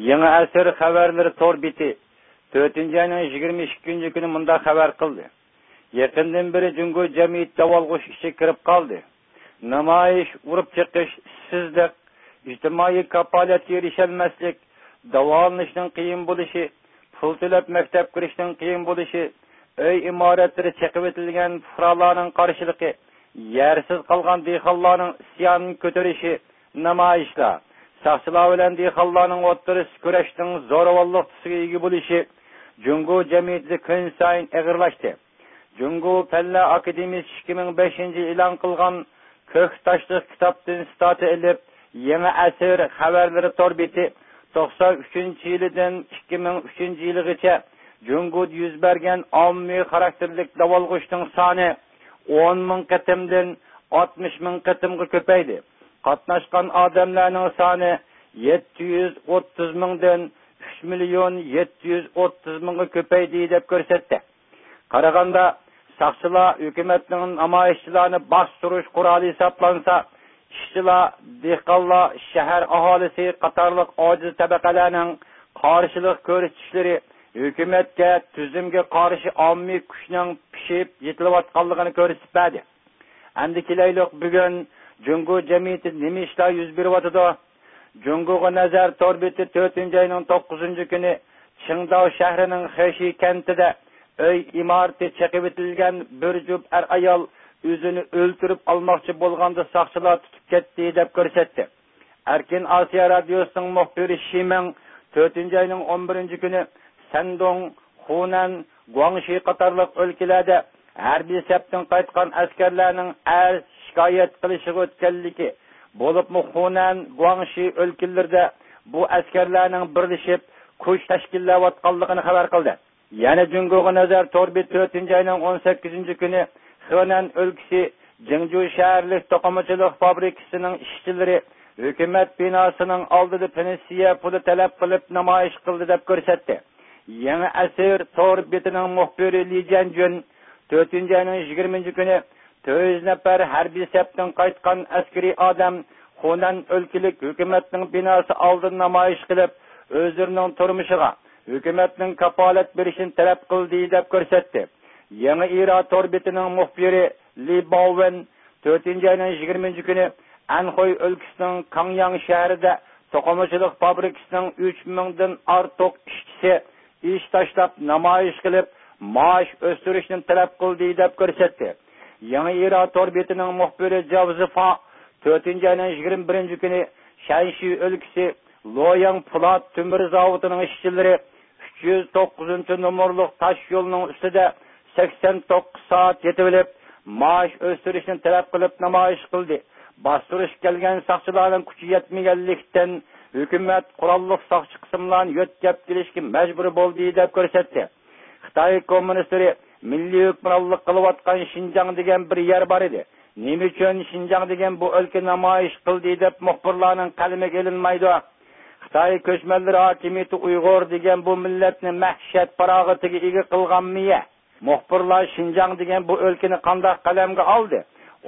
Yangi asr xabarlari tor biti 4-ayning 22 kuni munda xabar qildi. Yaqindan beri Jungo jamiyat davolg'ish ishi kirib qoldi. Namoyish, urib chiqish, ishsizlik, ijtimoiy kafolatga erisholmaslik, davolanishning qiyin bo'lishi, pul to'lab maktab kirishning qiyin bo'lishi, uy imoratlari chaqib etilgan fuqarolarning qarshiligi, yersiz qolgan dehqonlarning isyonini ko'tarishi, namoyishlar, soqchilar bilan dehqonlarning o'rtasida kurashning zo'ravonlik tusiga ega bo'lishi Jungo jamiyatida kun sayin og'irlashdi. Jungo Palla Akademiyasi 2005 e'lon qilgan ko'k toshli kitobdan stati ilib, yangi asr xabarlari torbiti 93-yildan 2003-yilgacha Jungoda yuz bergan ommaviy xarakterli davolg'ishning soni 10 ming qatimdan 60 ming qatimga ko'paydi. Qatnashgan odamlarning soni 730 mingdan 3,730 mingga ko'paydi deb ko'rsatdi. Qaraganda saqchilar hukumatning namoyishchilarni bostirish quroli hisoblansa, ishchilar, dehqonlar, shahar aholisi qatorliq ojiz tabaqalarning qarshilik ko'rsatishlari hukumatga, tuzumga qarshi ommaviy kuchning pishib yetilayotganligini ko'rsatib berdi. Endi kelaylik bugun Jungo jamiyati nima ishlar yuz beryapti? Jungoga nazar torbiti 4-ayning 9-kuni Qingdao shahrining Xeshi kentida uy imorati chaqib etilgan bir jup ayol o'zini o'ltirib olmoqchi bo'lganda soqchilar tutib ketdi deb ko'rsatdi. Erkin Osiyo radiosining muxbiri Shiming 4-ayning 11-kuni Shandong, Hunan, Guangxi qatorliq o'lkalarda harbiy sabtdan qaytgan askarlarning shikoyat qilishiga o'tganligi bo'libmi Hunan, Guangxi o'lkalarida bu askarlarning birlashib kuch tashkillayotganligini xabar qildi. Yana Jungoga nazar torbit 4-ayning 18-kuni Hunan o'lkasi Jingju shaharlik to'qimachilik fabrikasining ishchilari hukumat binosining oldida pensiya puli talab qilib namoyish qildi deb ko'rsatdi. Yangi asr torbitining muxbiri Li Jianjun 4-ayning 20-kuni 400 nafar harbiy sabtdan qaytgan askari odam Hunan o'lkalik hukumatning binosi oldida namoyish qilib, o'zlarining turmushiga hukumatning kafolat berishini talab qildi deb ko'rsatdi. Yangi Ira torbitining muxbiri Li Baowen 4-ayning 20-kuni Anhui o'lkasining Kangyang shahrida to'qimachilik fabrikasining 3000 dan ortiq ishchisi ish tashlab namoyish qilib, maosh o'stirishni talab qildi deb ko'rsatdi. Yangi Ira torbitining muxbiri Zhao Zifa 4-ayning 21-kuni Shanxi o'lkasi Loyang Pulat temir zavodining ishchilari 309-nomerlik tash yo'lining ustida 89 soat yetib, maosh o'stirishni talab qilib namoyish qildi. Bostirish kelgan soqchilarning kuchi yetmaganlikdan hukumat qurolli soqchi qismlarni yo'tkab kelishga majbur bo'ldi deb ko'rsatdi. Xitoy kommunistlari milliy hukmronlik qilayotgan Xinjiang degan bir yer bor edi. Nima uchun Xinjiang degan bu o'lka namoyish qildi deb muxbirlarning qalbiga ilinmaydi. Xitoy ko'chmanlari hokimiyati Uyg'ur degan bu millatni mahshat farog'atiga ega qilganmi? Muxbirlar Xinjiang degan bu o'lkani qanday qalamga oldi?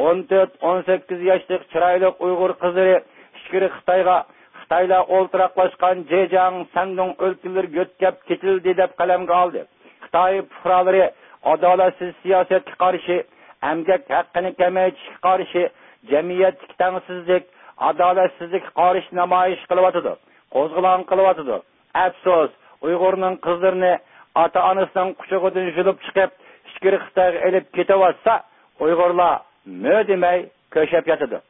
14-18 yoshli chiroyli Uyg'ur qizlari ichkiri Xitoylar o'ltiraqlashgan Zhejiang, Shandong o'lkalari yo'tkab ketildi deb qalamga oldi. Xitoy fuqarolari adolatsiz siyosatga qarshi, emgak haqqini kamaytirishga qarshi, jamiyatdagi tengsizlik, adolatsizlikka qarshi namoyish qilyotdi. Qo'zg'olon qilyotdi. Afsus, Uyg'urning qizlarini ota-onasining quchog'idan yulib chiqib, ichkiri Xitoyga elib ketayotsa, Uyg'urlar nima demay ko'shab yotadi.